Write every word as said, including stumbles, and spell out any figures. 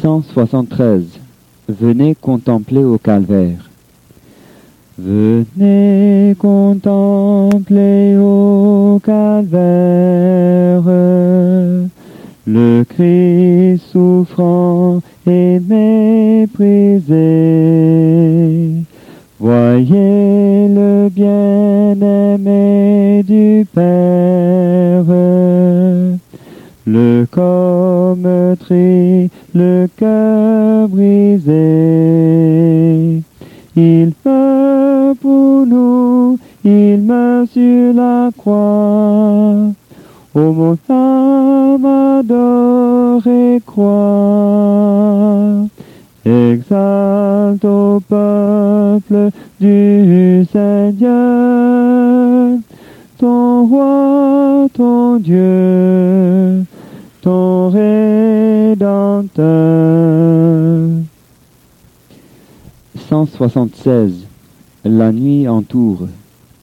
cent soixante-treize. Venez contempler au calvaire. Venez contempler au calvaire le Christ souffrant et méprisé. Voyez le bien-aimé du Père, le corps meurtri, le cœur brisé. Il meurt pour nous, il meurt sur la croix. Ô mon âme, adore et crois. Exalte au peuple du Seigneur, ton roi, ton Dieu, ton Rédempteur. cent soixante-seize. La nuit entoure.